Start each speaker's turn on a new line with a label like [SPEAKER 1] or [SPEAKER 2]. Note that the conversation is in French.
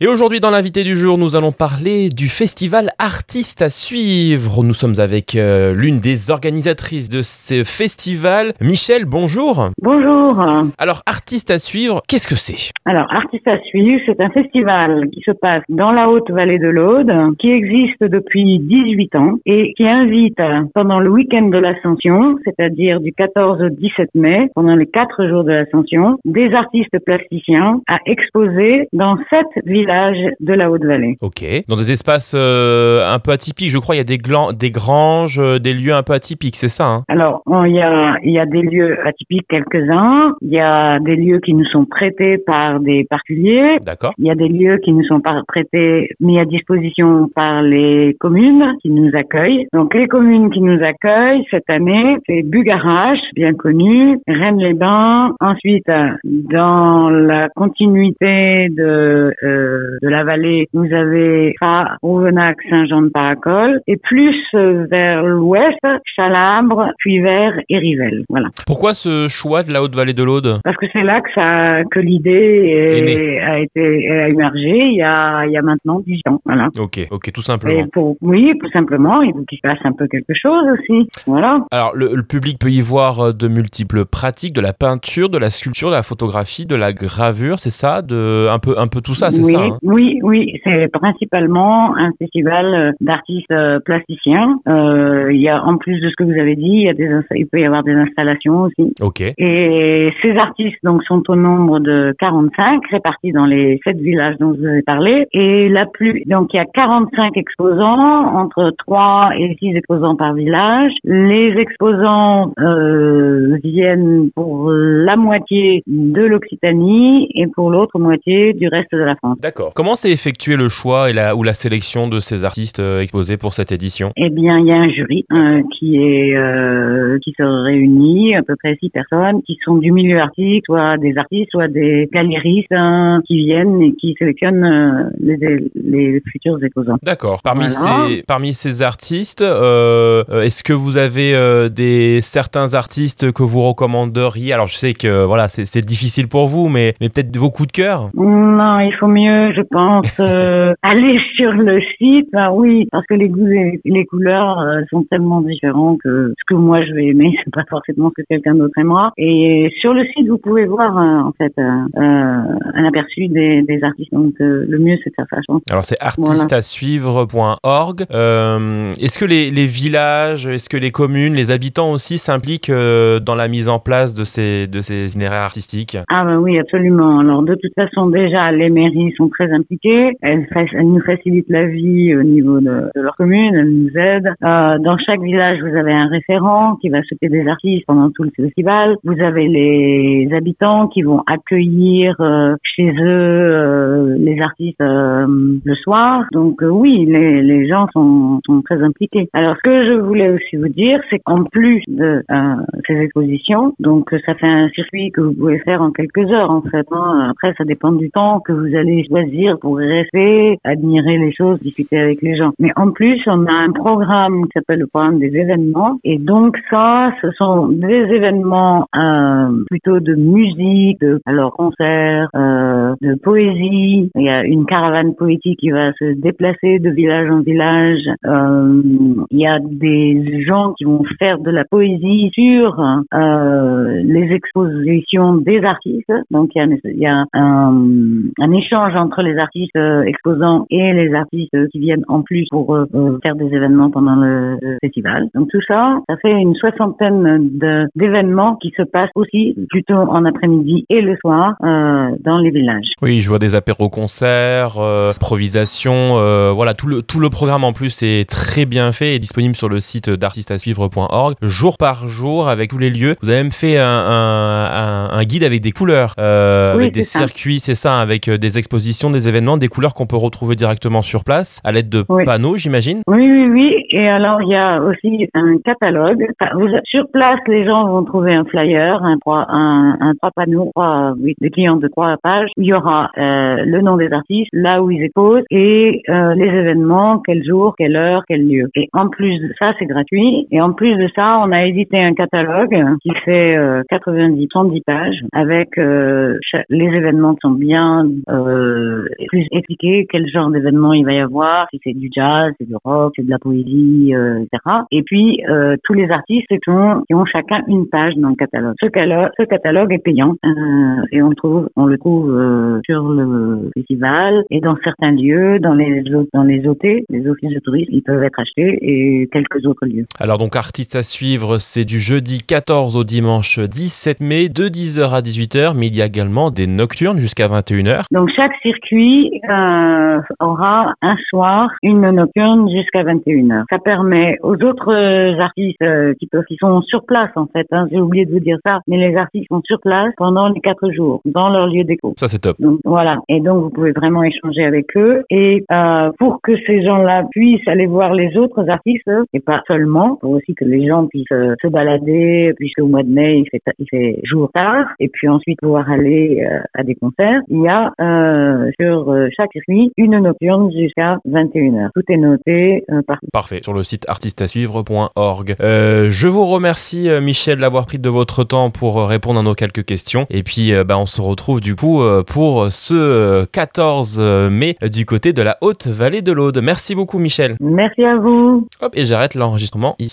[SPEAKER 1] Et aujourd'hui, dans l'invité du jour, nous allons parler du festival Artistes à suivre. Nous sommes avec l'une des organisatrices de ce festival. Michel, bonjour.
[SPEAKER 2] Bonjour.
[SPEAKER 1] Alors, Artistes à suivre, qu'est-ce que c'est ?
[SPEAKER 2] Alors, Artistes à suivre, c'est un festival qui se passe dans la Haute-Vallée de l'Aude, qui existe depuis 18 ans et qui invite pendant le week-end de l'Ascension, c'est-à-dire du 14 au 17 mai, pendant les 4 jours de l'Ascension, des artistes plasticiens à exposer dans 7 villages de la Haute-Vallée.
[SPEAKER 1] Ok. Dans des espaces un peu atypiques, je crois, il y a des granges, des lieux un peu atypiques, c'est ça, hein ?
[SPEAKER 2] Alors, il y a des lieux atypiques, quelques-uns. Il y a des lieux qui nous sont prêtés par des particuliers.
[SPEAKER 1] D'accord.
[SPEAKER 2] Il y a des lieux qui nous sont prêtés, mis à disposition par les communes qui nous accueillent. Donc, les communes qui nous accueillent cette année, c'est Bugarache, bien connu, Rennes-les-Bains. Ensuite, dans la continuité de la vallée, vous avez Rouvenac, Saint-Jean-de-Paracol, et plus vers l'ouest, Chalabre, Puivert et Rivelles. Voilà.
[SPEAKER 1] Pourquoi ce choix de la Haute-Vallée de l'Aude ?
[SPEAKER 2] Parce que c'est là que l'idée a émergé il y a maintenant 10 ans. Voilà.
[SPEAKER 1] Ok, tout simplement.
[SPEAKER 2] Oui, tout simplement. Il faut qu'il se passe un peu quelque chose aussi. Voilà.
[SPEAKER 1] Alors, le public peut y voir de multiples pratiques, de la peinture, de la sculpture, de la photographie, de la gravure, c'est ça ? Un peu tout ça, c'est
[SPEAKER 2] oui,
[SPEAKER 1] ça, hein ?
[SPEAKER 2] Oui, c'est principalement un festival d'artistes plasticiens. Il y a, en plus de ce que vous avez dit, il peut y avoir des installations aussi.
[SPEAKER 1] Ok.
[SPEAKER 2] Et ces artistes, donc, sont au nombre de 45, répartis dans les 7 villages dont je vous ai parlé. Et donc, il y a 45 exposants, entre 3 et 6 exposants par village. Les exposants viennent pour la moitié de l'Occitanie et pour l'autre moitié du reste de la France.
[SPEAKER 1] D'accord. Comment s'est effectué le choix ou la sélection de ces artistes exposés pour cette édition ?
[SPEAKER 2] Eh bien, il y a un jury qui se réunit, à peu près 6 personnes, qui sont du milieu artistique, soit des artistes, soit des galéristes qui viennent et qui sélectionnent les futurs exposants. D'accord.
[SPEAKER 1] Parmi ces artistes, est-ce que vous avez certains artistes que vous recommanderiez ? Alors, je sais que voilà, c'est difficile pour vous, mais peut-être vos coups de cœur ?
[SPEAKER 2] Non, il faut mieux, je pense, aller sur le site. Oui, parce que les goûts et les couleurs sont tellement différents que ce que moi je vais aimer, c'est pas forcément ce que quelqu'un d'autre aimera. Et sur le site, vous pouvez voir en fait un aperçu des artistes. Donc le mieux, c'est de faire ça, je pense.
[SPEAKER 1] Alors c'est artistasuivre.org. Est-ce que les villages, est-ce que les communes, les habitants aussi s'impliquent dans la mise en place de ces itinéraires artistiques ?
[SPEAKER 2] Ah ben oui, absolument. Alors de toute façon, déjà, les mairies sont très impliquées. Elles nous facilitent la vie au niveau de leur commune. Elles nous aident. Dans chaque village, vous avez un référent qui va s'occuper des artistes pendant tout le festival. Vous avez les habitants qui vont accueillir chez eux les artistes le soir. Donc oui, les gens sont très impliqués. Alors ce que je voulais aussi vous dire, c'est qu'en plus de ces expositions, donc ça fait un circuit que vous pouvez faire en quelques heures en fait. Après, ça dépend du temps que vous allez choisir pour rester, admirer les choses, discuter avec les gens. Mais en plus, on a un programme qui s'appelle le programme des événements. Et donc ça, ce sont des événements plutôt de musique, concerts, de poésie. Il y a une caravane poétique qui va se déplacer de village en village. Il y a des gens qui vont faire de la poésie sur les expositions des artistes. Donc il y a un échange entre les artistes exposants et les artistes qui viennent en plus pour faire des événements pendant le festival. Donc tout ça fait une 60aine d'événements qui se passent aussi plutôt en après-midi et le soir dans les villages.
[SPEAKER 1] Oui, je vois des apéros-concerts, improvisation, voilà, tout le programme en plus est très bien fait et disponible sur le site d'artistasuivre.org, jour par jour avec tous les lieux. Vous avez même fait un guide avec des couleurs, avec des circuits, c'est ça, avec des expositions, des événements, des couleurs qu'on peut retrouver directement sur place à l'aide de panneaux, j'imagine.
[SPEAKER 2] Oui. Et alors il y a aussi un catalogue. Sur place, les gens vont trouver un flyer, un 3 panneaux, des clients de 3 pages. Il y aura le nom des artistes, là où ils exposent et les événements, quel jour, quelle heure, quel lieu. Et en plus de ça, c'est gratuit. Et en plus de ça, on a édité un catalogue qui fait 110 pages avec les événements qui sont bien plus expliqués, quel genre d'événement il va y avoir, si c'est du jazz, c'est du rock, c'est de la poésie, etc. Et puis tous les artistes qui ont chacun une page dans le catalogue. Ce catalogue est payant et on le trouve sur le festival et dans certains lieux, dans les OT, les offices de tourisme, ils peuvent être achetés et quelques autres lieux.
[SPEAKER 1] Alors donc artistes à suivre, c'est du jeudi 14 au dimanche 17 mai de 10h à 18h, mais il y a également des nocturnes jusqu'à 21h.
[SPEAKER 2] Donc chaque circuit aura un soir une nocturne jusqu'à 21h. Ça permet aux autres artistes qui sont sur place en fait, j'ai oublié de vous dire ça, mais les artistes sont sur place pendant les 4 jours dans leur lieu d'écho.
[SPEAKER 1] Ça c'est top.
[SPEAKER 2] Donc voilà, et donc vous pouvez vraiment échanger avec eux et pour que ces gens-là puissent aller voir les autres artistes et pas seulement, pour aussi que les gens puissent se balader, puisqu'au mois de mai il fait jour tard et puis ensuite pouvoir aller à des concerts. Il y a sur chaque circuit une nocturne jusqu'à 21h. Tout est noté partout.
[SPEAKER 1] Parfait, sur le site artistassuivre.org. Je vous remercie Michel d'avoir pris de votre temps pour répondre à nos quelques questions et puis on se retrouve du coup pour ce 14 mai du côté de la Haute-Vallée de l'Aude. Merci beaucoup Michel.
[SPEAKER 2] Merci à vous.
[SPEAKER 1] Hop, et j'arrête l'enregistrement ici.